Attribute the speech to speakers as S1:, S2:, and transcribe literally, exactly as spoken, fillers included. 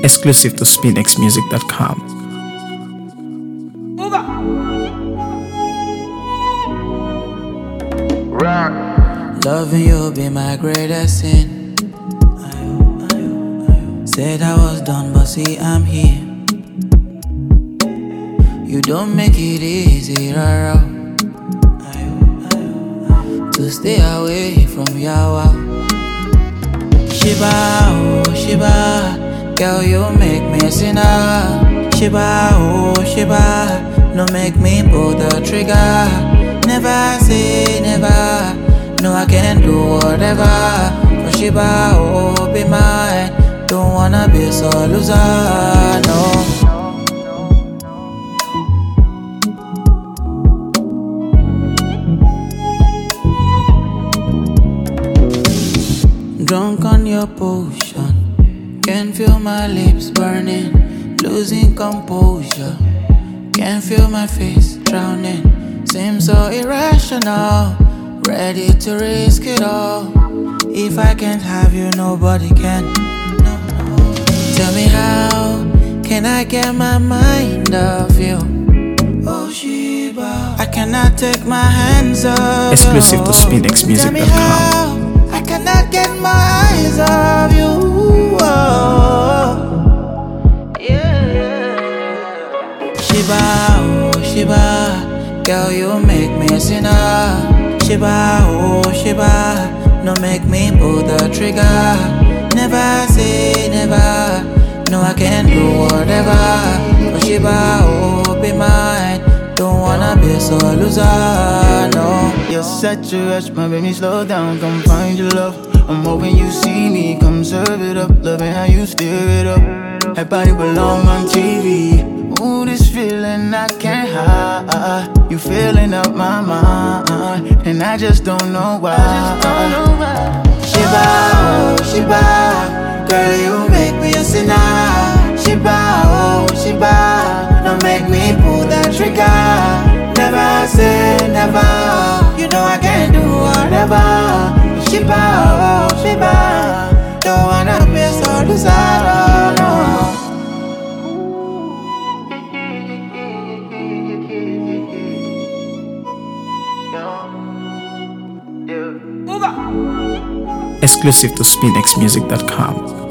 S1: Exclusive to spin x music dot com.
S2: Loving you be my greatest sin. Said I was done, but see I'm here. You don't make it easy, rara, to stay away from Yawa. Shiba, oh Shiba, girl you make me sinner. Shiba, oh Shiba, no make me pull the trigger. Never say never, no I can do whatever. For Shiba, oh be mine, don't wanna be so loser, no. Drunk on your potion, can feel my lips burning, losing composure. Can feel my face drowning, seems so irrational. Ready to risk it all. If I can't have you, nobody can. No, no. Tell me how can I get my mind off you? Oh Shiba, I cannot take my hands off.
S1: Exclusive to spin x music dot com.
S2: I cannot get my eyes off you. Oh, yeah. Shiba, oh Shiba, girl you make me a sinner. Shiba, oh Shiba, no make me pull the trigger. Never say never, no I can do whatever. Oh Shiba, oh be mine, don't wanna be so loser, no.
S3: You're such a rush, my baby, slow down, come find your love. I'm hoping you see me, come serve it up. Loving how you stir it up. That body belong on T V. Ooh, this feeling I can't hide. You filling up my mind, and I just don't know why.
S2: Shiba, oh Shiba, girl you make me a sinner. Shiba, oh Shiba, don't make me pull that trigger. Never say never, you know I can do whatever. Shiba, oh Shiba, don't wanna be so loser, no.
S1: Exclusive to spin x music dot com.